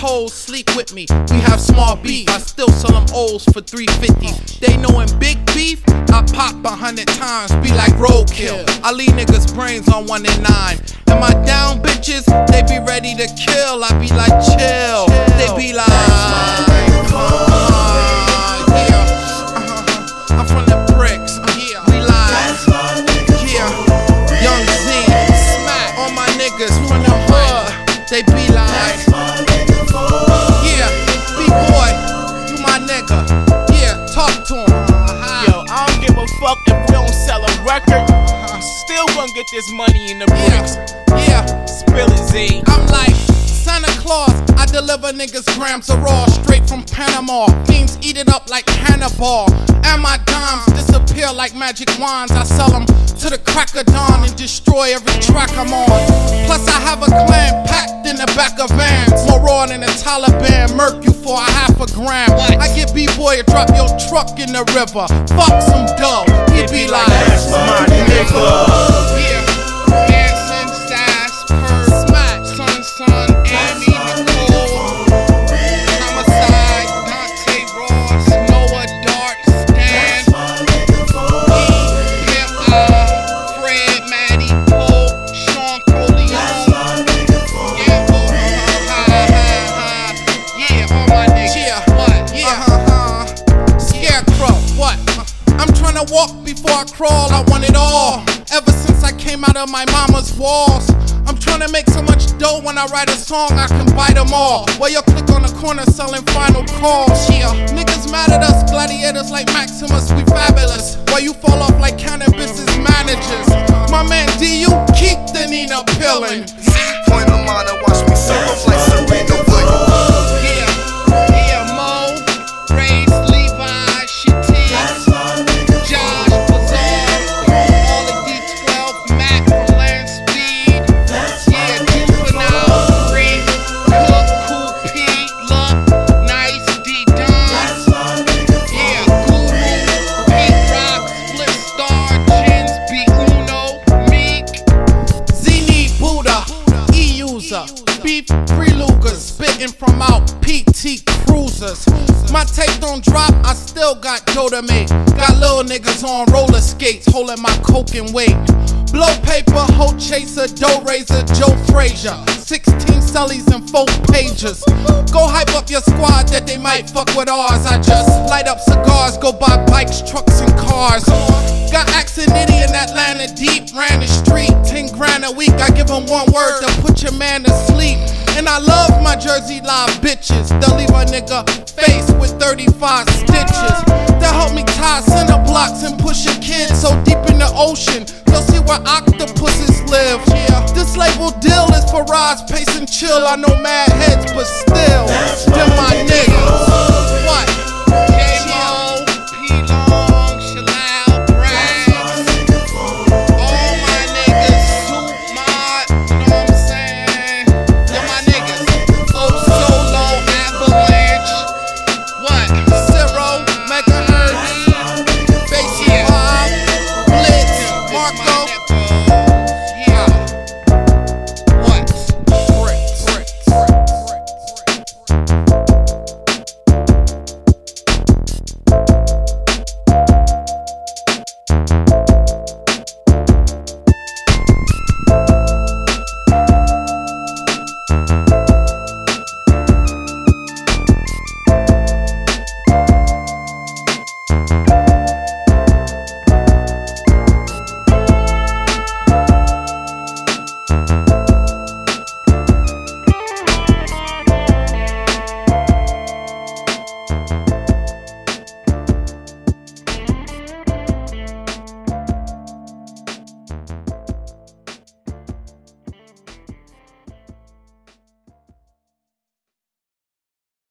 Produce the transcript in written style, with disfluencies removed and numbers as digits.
hoes sleep with me. We have small beef, I still sell them O's for $3.50. They knowin' big beef, I pop 100 times, be like roadkill. I leave niggas brains on 1 and 9. And my down bitches, they be ready to kill. I be like chill, they be like I'm from the bricks, we live, Young Z, smack all my niggas from the hood. They be like, B-boy, you my nigga, talk to him. Yo, I don't give a fuck if we don't sell a record. I'm still gonna get this money in the bricks. Spill it, Z. I'm like Santa Claus, I deliver niggas grams of raw straight from Panama. Fiends eat it up like Hannibal. And my dimes disappear like magic wands. I sell them to the crack of dawn and destroy every track I'm on. Plus I have a clan packed in the back of vans, more raw than the Taliban. Murk you for $0.5 gram. I get B-boy to drop your truck in the river. Fuck some dough. He be like, that's my nigga. Dancing, Sass, Perp, Smack, Son, Amy, Nicole, Homicide, Dante Ross, Noah Dart, Stan, Fred, Maddie, Pope, Sean Coleon. All my niggas. Scarecrow, what? I'm tryna walk before I crawl, I want it all. Ever since I came out of my mama's walls, I'm tryna make so much dough when I write a song, I can buy them all. While you click on the corner selling final calls. Niggas mad at us, gladiators like Maximus, we fabulous. While you fall off like cannabis's managers. My man D, you keep the Nina pillin'. Point of mine and watch me serve up like Serena Williams. Mo, Race, Levi, Shitty, Josh, Bazaar, all the D12, Mac from Land Speed, Juvenile, Free, Cook, Cool Pete, Luck, Nice, D-Don, Guru, Pete Rock, Split Star, Jins, B-Uno, Meek, Z-Need, Buddha, E-User, Beef, Free Lugers, spitting from out PT Cruisers. My tape don't drop, I still got dough to make. Got little niggas on roller skates, holding my coke and weight. Blow paper, hoe chaser, dough raiser, Joe Frazier. 16 cellies and 4 pages. Go hype up your squad that they might fuck with ours. I just light up cigars, go buy bikes, trucks, and cars. Got Accent Nitty in Atlanta deep, ran the street, 10 grand a week. I give them one word to put your man to sleep. And I love my Jersey Live bitches. They'll leave a nigga face with 35 stitches. They'll help me tie center blocks and push a kid so deep in the ocean. They'll see where octopuses live. This label deal is for Roz, Pace, and Chill. I know mad heads, but